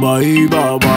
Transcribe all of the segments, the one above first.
bye baba.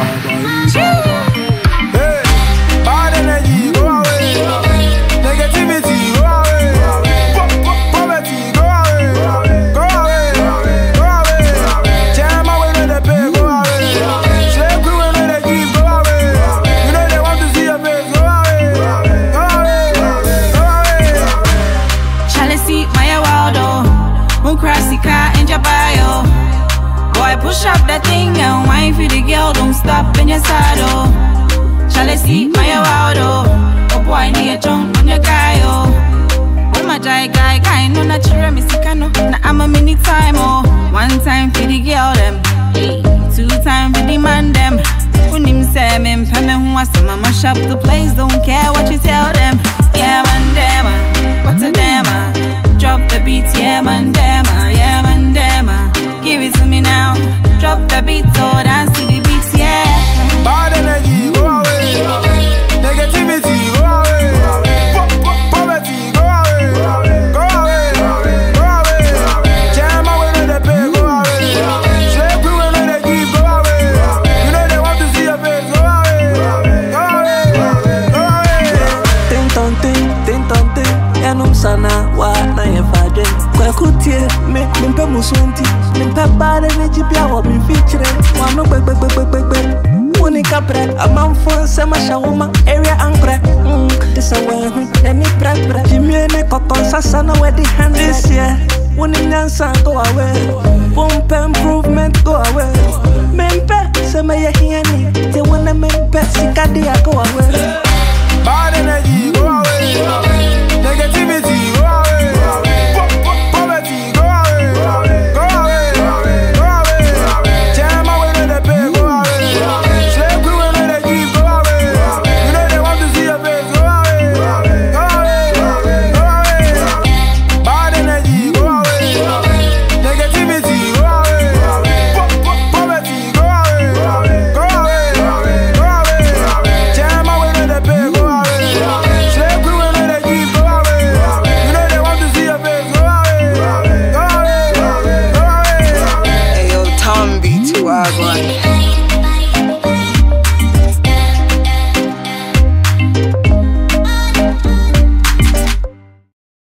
Hey, bad energy go away, negativity go away, poverty go away, go away, go away. Jam away when they pay go away, slave crew when they give go away. You know they want to see your face go away, go away, go away. Charlie see my waldo, who cross the car in your bio. Boy, push up that thing and wine for the girl, don't stop in your saddle. Shall I see my waldo? Oh boy, need a chunk on your guy, oh. Oh my guy, no natural misicano. Now I'm a mini time, oh. One time for the girl, them. Hey, 2 times for the man, them. When him say, me, pay me who wants to mama shop the place, don't care what you tell them. Yeah, man, damn, what's a damn, drop the beat, yeah, man, damn, yeah, man, damn. Give it to me now. Drop the beat, so dance to the beats, yeah. Bad energy go away, negativity go away, poverty go away, go away, go away. Jam away when they pay go away, slave crew when they give go away. You know they want to see your face go away, go away, go away. Ting tong ting, yanum sana wa na yefade. Kwa kutie me mpe musunti, mpe bade ne jibia wo mi feature. Wano gbe. Woni kapre, amam fon se ma shawoma area ankre. This a way, let me prep. Jimmy ne kokon sasa na we the hand this year. Woni nyansa go away, pump improvement go away. Mpe se me ye hiani, te wona mpe sikadi go away. Bad energy go away, negativity